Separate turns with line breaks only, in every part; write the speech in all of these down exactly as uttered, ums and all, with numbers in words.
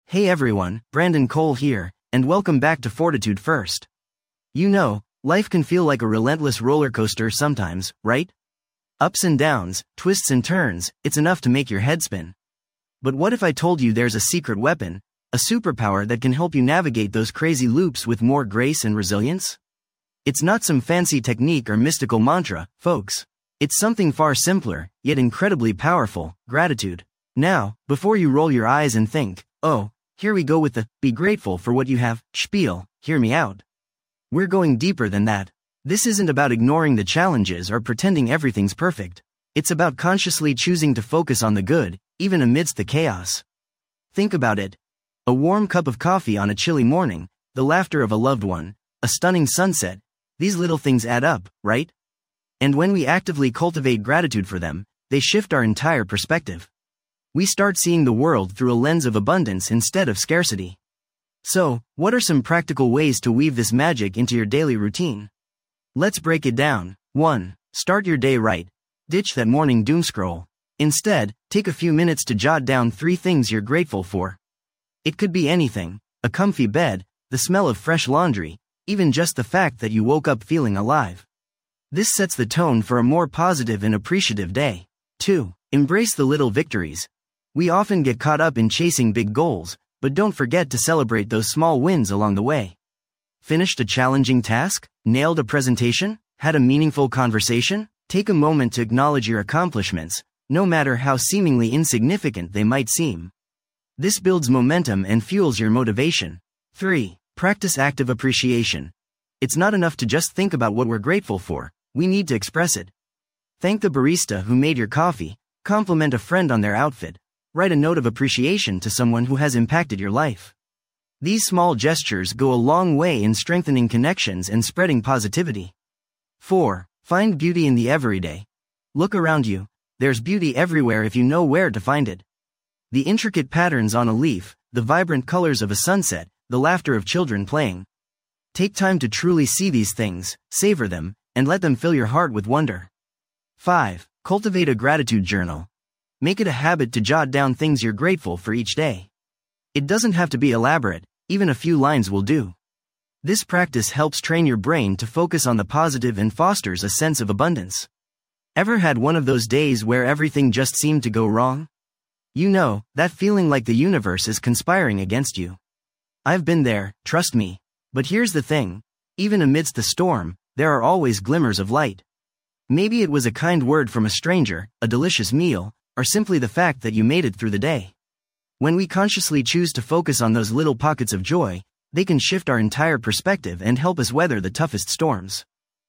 Hey everyone, Brandon Cole here, and welcome back to Fortitude First. You know, life can feel like a relentless roller coaster sometimes, right? Ups and downs, twists and turns, it's enough to make your head spin. But what if I told you there's a secret weapon, a superpower that can help you navigate those crazy loops with more grace and resilience? It's not some fancy technique or mystical mantra, folks. It's something far simpler, yet incredibly powerful: gratitude. Now, before you roll your eyes and think, oh, here we go with the "be grateful for what you have" spiel, hear me out. We're going deeper than that. This isn't about ignoring the challenges or pretending everything's perfect. It's about consciously choosing to focus on the good, even amidst the chaos. Think about it. A warm cup of coffee on a chilly morning, the laughter of a loved one, a stunning sunset. These little things add up, right? And when we actively cultivate gratitude for them, they shift our entire perspective. We start seeing the world through a lens of abundance instead of scarcity. So, what are some practical ways to weave this magic into your daily routine? Let's break it down. one. Start your day right. Ditch that morning doom scroll. Instead, take a few minutes to jot down three things you're grateful for. It could be anything: a comfy bed, the smell of fresh laundry, even just the fact that you woke up feeling alive. This sets the tone for a more positive and appreciative day. two. Embrace the little victories. We often get caught up in chasing big goals, but don't forget to celebrate those small wins along the way. Finished a challenging task? Nailed a presentation? Had a meaningful conversation? Take a moment to acknowledge your accomplishments, no matter how seemingly insignificant they might seem. This builds momentum and fuels your motivation. three. Practice active appreciation. It's not enough to just think about what we're grateful for, we need to express it. Thank the barista who made your coffee, compliment a friend on their outfit, write a note of appreciation to someone who has impacted your life. These small gestures go a long way in strengthening connections and spreading positivity. four. Find beauty in the everyday. Look around you, there's beauty everywhere if you know where to find it. The intricate patterns on a leaf, the vibrant colors of a sunset, the laughter of children playing. Take time to truly see these things, savor them, and let them fill your heart with wonder. five. Cultivate a gratitude journal. Make it a habit to jot down things you're grateful for each day. It doesn't have to be elaborate, even a few lines will do. This practice helps train your brain to focus on the positive and fosters a sense of abundance. Ever had one of those days where everything just seemed to go wrong? You know, that feeling like the universe is conspiring against you. I've been there, trust me. But here's the thing: even amidst the storm, there are always glimmers of light. Maybe it was a kind word from a stranger, a delicious meal, or simply the fact that you made it through the day. When we consciously choose to focus on those little pockets of joy, they can shift our entire perspective and help us weather the toughest storms.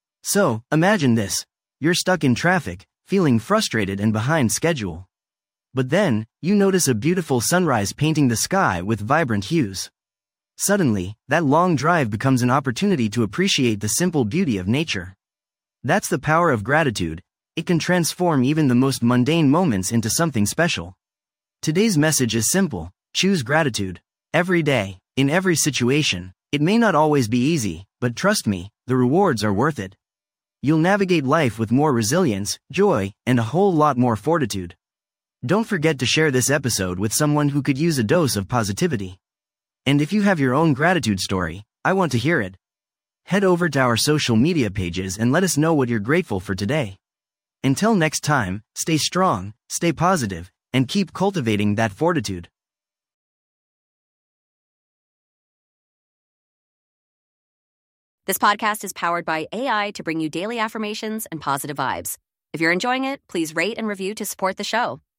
So, imagine this. You're stuck in traffic, feeling frustrated and behind schedule. But then, you notice a beautiful sunrise painting the sky with vibrant hues. Suddenly, that long drive becomes an opportunity to appreciate the simple beauty of nature. That's the power of gratitude. It can transform even the most mundane moments into something special. Today's message is simple: choose gratitude. Every day, in every situation. It may not always be easy, but trust me, the rewards are worth it. You'll navigate life with more resilience, joy, and a whole lot more fortitude. Don't forget to share this episode with someone who could use a dose of positivity. And if you have your own gratitude story, I want to hear it. Head over to our social media pages and let us know what you're grateful for today. Until next time, stay strong, stay positive, and keep cultivating that fortitude.
This podcast is powered by A I to bring you daily affirmations and positive vibes. If you're enjoying it, please rate and review to support the show.